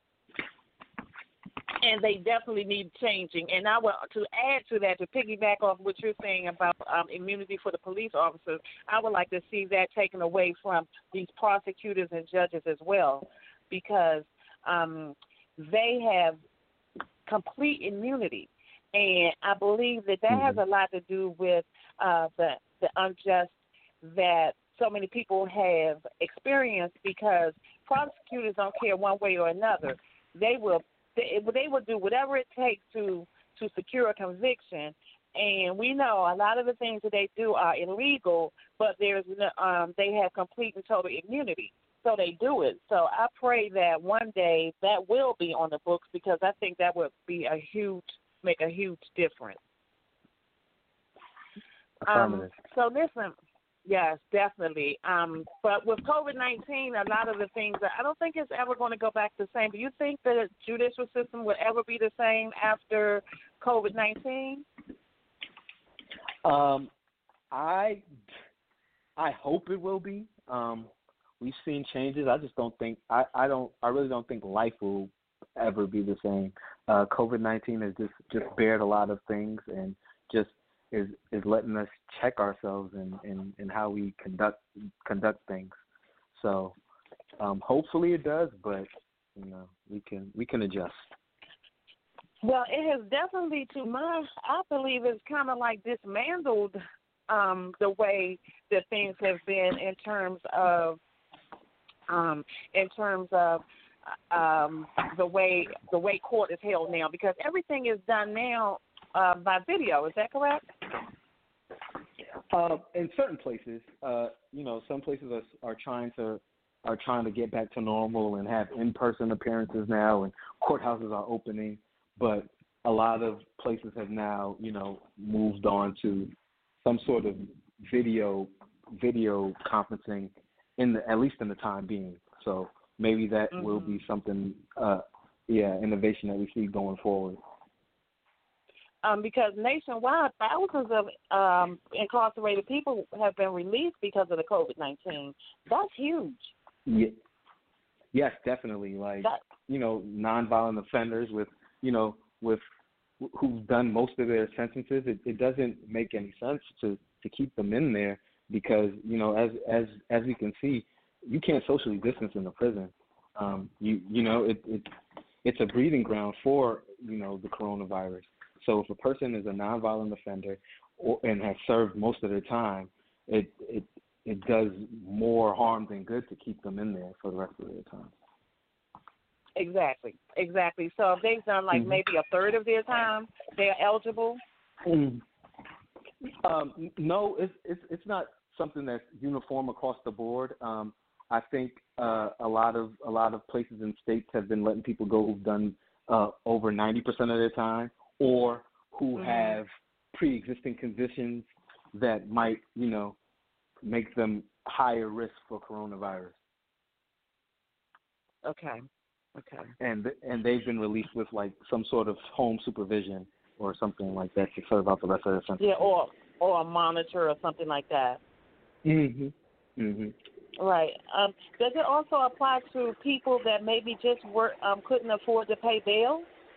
And they definitely need changing. And I would, to add to that, to piggyback off what you're saying about um, immunity for the police officers, I would like to see that taken away from these prosecutors and judges as well, because um, they have complete immunity, and I believe that that mm-hmm. has a lot to do with uh, the the unjust that so many people have experienced, because prosecutors don't care one way or another. They will they, they will do whatever it takes to to secure a conviction, and we know a lot of the things that they do are illegal, but there's um, they have complete and total immunity. So they do it. So I pray that one day that will be on the books, because I think that would be a huge, make a huge difference. Um, so listen, yes, definitely. Um, but with COVID nineteen, a lot of the things, I don't think it's ever going to go back the same. Do you think the judicial system would ever be the same after COVID nineteen? Um, I, I hope it will be. Um, We've seen changes. I just don't think I, I don't I really don't think life will ever be the same. Uh, COVID nineteen has just, just bared a lot of things, and just is is letting us check ourselves in, in, in how we conduct conduct things. So um, hopefully it does, but you know we can we can adjust. Well, it has definitely, to my I believe, it's kind of like dismantled um, the way that things have been in terms of. Um, in terms of um, the way the way court is held now, because everything is done now uh, by video. Is that correct? Uh, in certain places, uh, you know, some places are, are trying to are trying to get back to normal and have in-person appearances now, and courthouses are opening. But a lot of places have now, you know, moved on to some sort of video video conferencing. In the, at least in the time being, so maybe that mm-hmm. will be something, uh, yeah, innovation that we see going forward. Um, because nationwide, thousands of um, incarcerated people have been released because of the COVID nineteen. That's huge. Yeah. Yes, definitely. Like that, you know, nonviolent offenders with you know with who've done most of their sentences. It, it doesn't make any sense to, to keep them in there. Because you know, as as as you can see, you can't socially distance in the prison. Um, you you know, it, it it's a breeding ground for you know the coronavirus. So if a person is a nonviolent offender or, and has served most of their time, it it it does more harm than good to keep them in there for the rest of their time. Exactly, exactly. So if they've done like mm-hmm. maybe a third of their time, they're eligible. Mm-hmm. Um, no, it's, it's it's not something that's uniform across the board. Um, I think uh, a lot of a lot of places and states have been letting people go who've done uh, over ninety percent of their time, or who mm-hmm. have pre-existing conditions that might, you know, make them higher risk for coronavirus. Okay. Okay. And and they've been released with like some sort of home supervision or something like that to serve out the rest of their sentence. Yeah, or or a monitor or something like that. Mhm. Mhm. Right. Um, does it also apply to people that maybe just work um, couldn't afford to pay bail?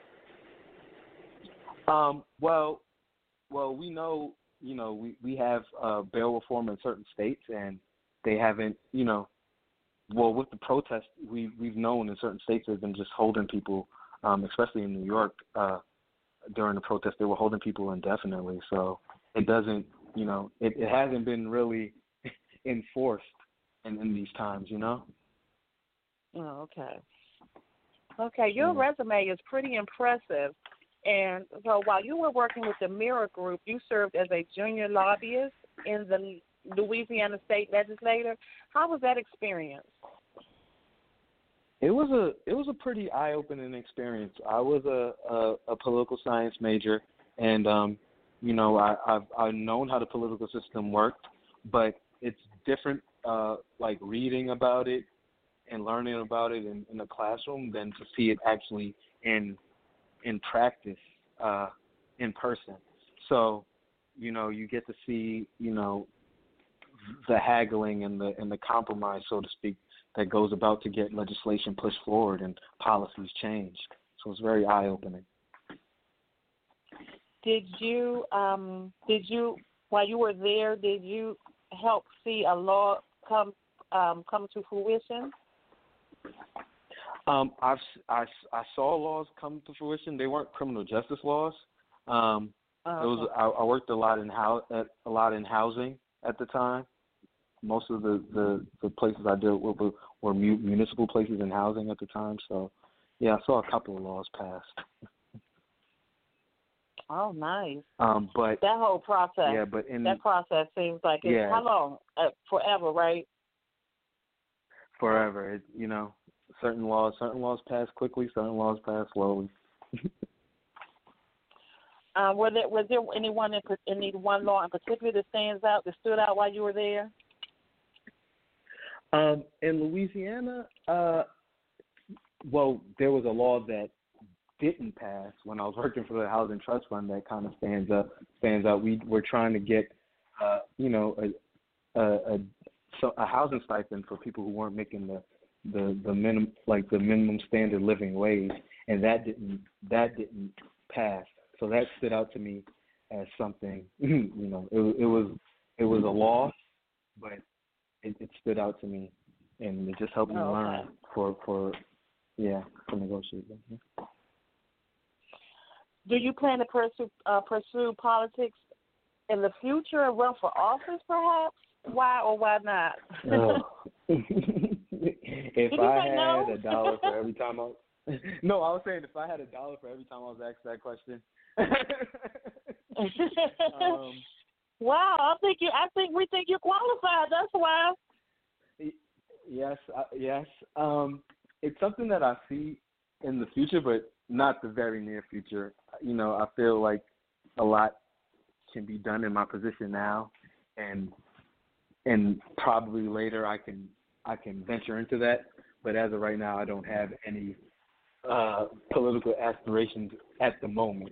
Um. Well, well, we know, you know, we we have uh, bail reform in certain states, and they haven't, you know, well, with the protest, we we've known in certain states they've been just holding people, um, especially in New York, uh, during the protest, they were holding people indefinitely. So it doesn't, you know, it, it hasn't been really enforced in, in these times, you know. Oh, okay. Okay, your Yeah. resume is pretty impressive. And so while you were working with the Mirror Group, you served as a junior lobbyist in the Louisiana State Legislature. How was that experience? It was a it was a pretty eye opening experience. I was a, a, a political science major, and um, you know I, I've I've known how the political system worked, but it's different. Uh, like reading about it and learning about it in, in the classroom than to see it actually in in practice uh, in person. So, you know, you get to see, you know, the haggling and the and the compromise, so to speak, that goes about to get legislation pushed forward and policies changed. So it's very eye-opening. Did you um, did you while you were there, did you help see a law come um, come to fruition? Um, I've, I, I saw laws come to fruition. They weren't criminal justice laws. Um, Oh, it was I, I worked a lot in how at, a lot in housing at the time. Most of the, the, the places I did were, were, were municipal places in housing at the time. So, yeah, I saw a couple of laws passed. Oh, nice. Um, but that whole process. Yeah, but in that process seems like it's yeah, how long? Uh, forever, right? Forever. It, you know, certain laws, certain laws pass quickly, certain laws pass slowly. Uh, was there was there anyone in any one law in particular that stands out that stood out while you were there? Um, in Louisiana, uh, well, there was a law that didn't pass when I was working for the Housing Trust Fund that kind of stands up stands out. We were trying to get, uh, you know, a a, a, so a housing stipend for people who weren't making the the the minimum like the minimum standard living wage, and that didn't that didn't pass. So that stood out to me as something, you know, it, it was it was a loss, but it, it stood out to me, and it just helped me oh, okay. learn for for yeah for negotiating. Yeah. Do you plan to pursue uh, pursue politics in the future and run for office, perhaps? Why or why not? Oh. If Did I you say had no? a dollar for every time I no, I was saying if I had a dollar for every time I was asked that question. um, wow, I think you. I think we think you're qualified. That's why. Yes, uh, yes. Um, it's something that I see in the future, but not the very near future. You know, I feel like a lot can be done in my position now, and and probably later I can I can venture into that. But as of right now, I don't have any uh, political aspirations at the moment.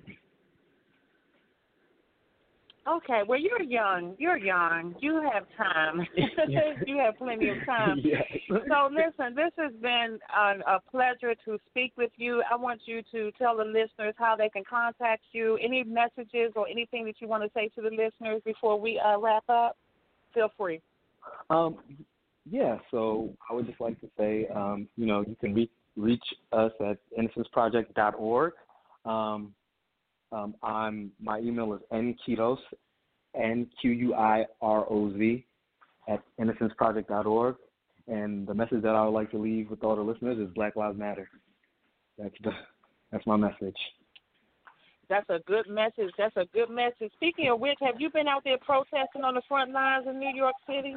Okay, well, you're young. You're young. You have time. You have plenty of time. Yes. So, listen, this has been an, a pleasure to speak with you. I want you to tell the listeners how they can contact you, any messages or anything that you want to say to the listeners before we uh, wrap up. Feel free. Um, yeah, so I would just like to say, um, you know, you can reach, reach us at innocence project dot org. Um, Um, I'm, my email is nquiroz, N Q U I R O Z, at innocence project dot org. And the message that I would like to leave with all the listeners is Black Lives Matter. That's the, that's my message. That's a good message. That's a good message. Speaking of which, have you been out there protesting on the front lines in New York City?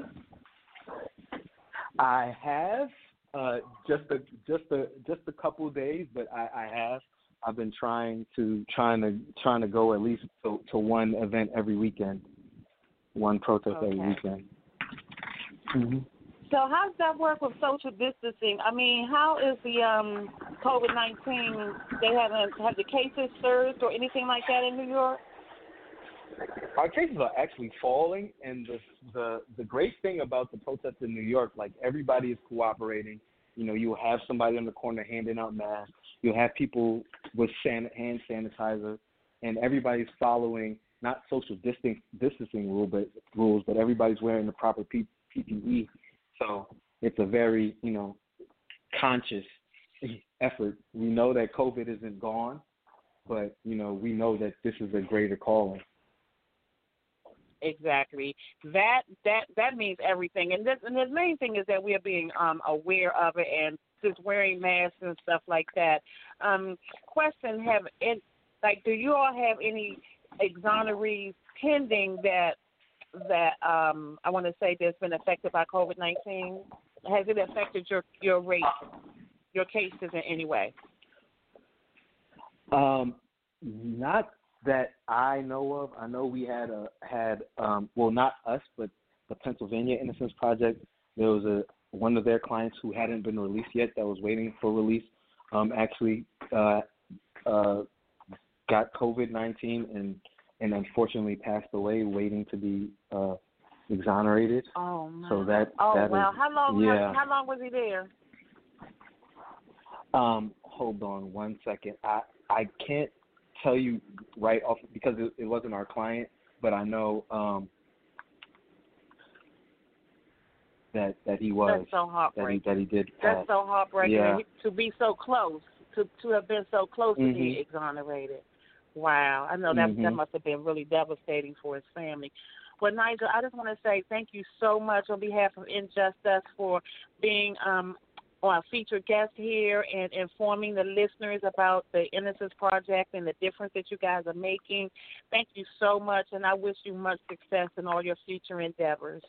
I have uh, just a just a just a couple of days, but I, I have. I've been trying to trying to trying to go at least to, to one event every weekend, one protest Okay. every weekend. Mm-hmm. So how does that work with social distancing? I mean, how is the um, COVID nineteen, they haven't have the cases surged or anything like that in New York? Our cases are actually falling, and the the the great thing about the protests in New York, like everybody is cooperating. You know, you'll have somebody in the corner handing out masks. You'll have people with san- hand sanitizer, and everybody's following not social distancing distancing rule, but rules, but everybody's wearing the proper P- PPE. So it's a very, you know, conscious effort. We know that COVID isn't gone, but you know, we know that this is a greater calling. Exactly. That that that means everything. And this and the main thing is that we are being um, aware of it and just wearing masks and stuff like that. Um, question: Have it, like do you all have any exonerees pending that that um, I want to say that's been affected by COVID nineteen? Has it affected your your rate, your cases in any way? Um, not that I know of. I know we had a had um, well, not us, but the Pennsylvania Innocence Project. There was a one of their clients who hadn't been released yet that was waiting for release. Um, actually, uh, uh, got COVID nineteen and and unfortunately passed away, waiting to be uh, exonerated. Oh man. So that oh that wow. is, how long? Yeah. How, how long was he there? Um, hold on one second. I I can't tell you right off because it, it wasn't our client, but I know um, that that he was. That's so heartbreaking. That he, that he did pass. That's so heartbreaking. Yeah. To be so close, to to have been so close mm-hmm. to being exonerated. Wow. I know that mm-hmm. that must have been really devastating for his family. Well, Nigel, I just want to say thank you so much on behalf of Injustice for being um, a featured guest here and informing the listeners about the Innocence Project and the difference that you guys are making. Thank you so much, and I wish you much success in all your future endeavors.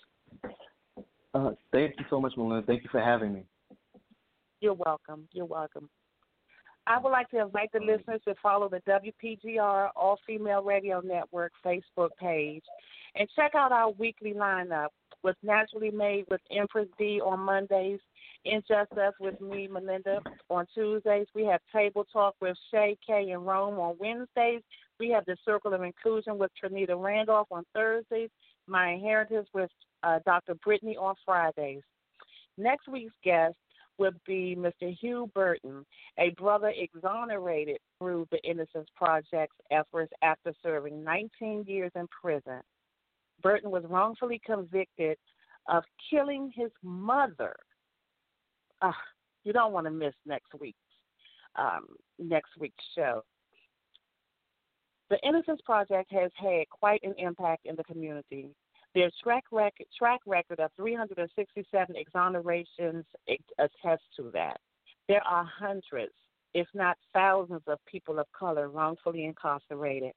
Uh, thank you so much, Melinda. Thank you for having me. You're welcome. You're welcome. I would like to invite the listeners to follow the W P G R All-Female Radio Network Facebook page and check out our weekly lineup with Naturally Made with Empress D on Mondays, Injustice with me, Melinda, on Tuesdays. We have Table Talk with Shay, Kay, and Rome on Wednesdays. We have the Circle of Inclusion with Trinita Randolph on Thursdays. My Inheritance with uh, Doctor Brittany on Fridays. Next week's guest would be Mister Hugh Burton, a brother exonerated through the Innocence Project's efforts after serving nineteen years in prison. Burton was wrongfully convicted of killing his mother. Uh, you don't want to miss next week's um, next week's show. The Innocence Project has had quite an impact in the community. Their track record, track record of three hundred sixty-seven exonerations attests to that. There are hundreds, if not thousands, of people of color wrongfully incarcerated.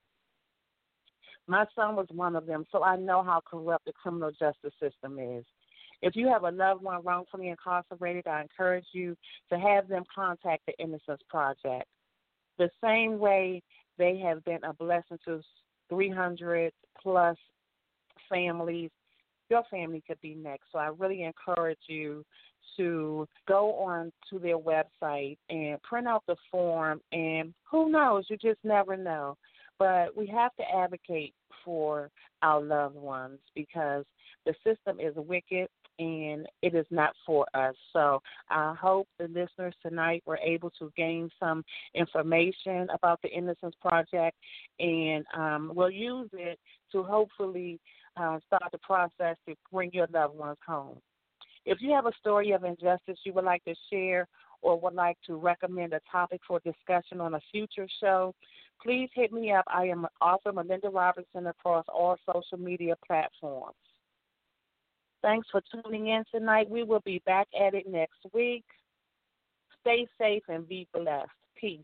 My son was one of them, so I know how corrupt the criminal justice system is. If you have a loved one wrongfully incarcerated, I encourage you to have them contact the Innocence Project. The same way they have been a blessing to three hundred plus families, your family could be next. So I really encourage you to go on to their website and print out the form, and who knows, you just never know. But we have to advocate for our loved ones because the system is wicked and it is not for us. So I hope the listeners tonight were able to gain some information about the Innocence Project, and um, we'll use it to hopefully uh, start the process to bring your loved ones home. If you have a story of injustice you would like to share or would like to recommend a topic for discussion on a future show, please hit me up. I am author Melinda Robertson across all social media platforms. Thanks for tuning in tonight. We will be back at it next week. Stay safe and be blessed. Peace.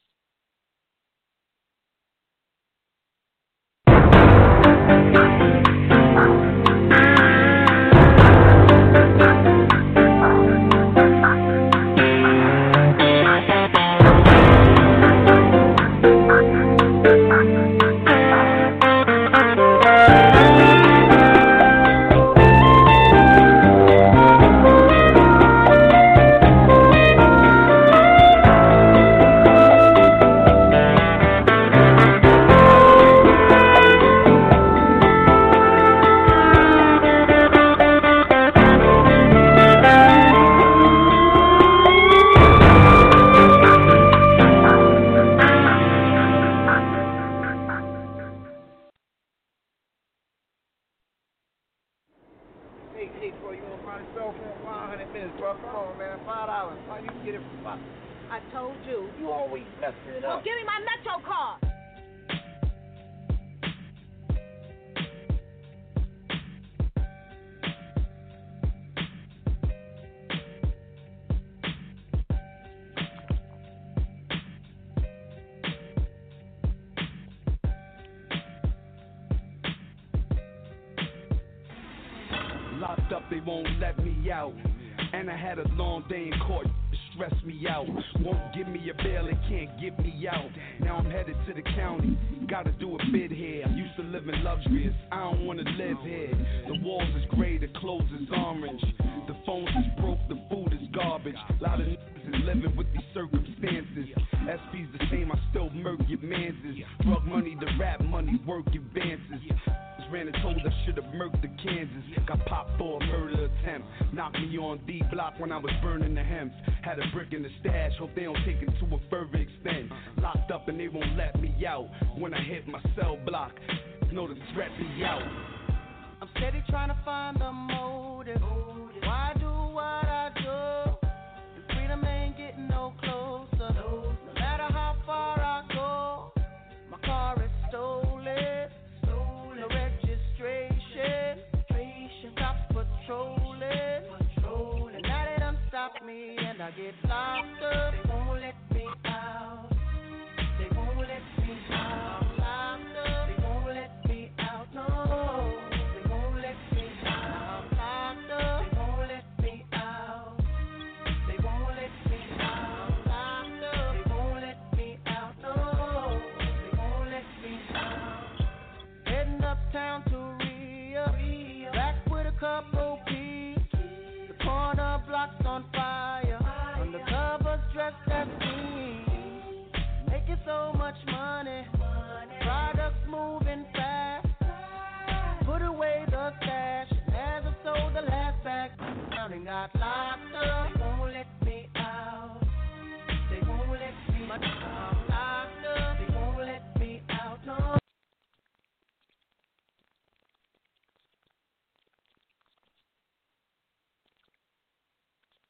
for you want to buy the cell phone five hundred minutes, bro. Come on, man. Five dollars. Why you get it for five? I told you. You always messing it Well, up. give me my Metro card. Locked up, they won't let me out. And I had a long day in court, it stressed me out. Won't give me a bail, it can't get me out. Now I'm headed to the county, gotta do a bid here. I used to live in luxurious, I don't wanna live here. The walls is gray, the clothes is orange. The phones is broke, the food is garbage. A lot of niggas is living with these circumstances. S P's the same, I still murk your manses. Drug money, the rap money, work advances. Ran and told I should've murked the Kansas. Got popped for a murder attempt. Knocked me on D block when I was burning the hems. Had a brick in the stash, hope they don't take it to a further extent. Locked up and they won't let me out. When I hit my cell block, know the threat be out. I'm steady trying to find the motive. Why do what I do? And freedom ain't getting no closer. No matter how far I go, my car is stolen. No registration, cops patrolling, and now they done stop me and I get locked up. They won't let me out. They won't let me out. Locked up. They won't let me out. No, they won't let me out. Locked up. They won't let me out. They won't let me out. Locked up. They won't let me out. No, they won't let me out. Heading uptown to Ria, back with a couple people.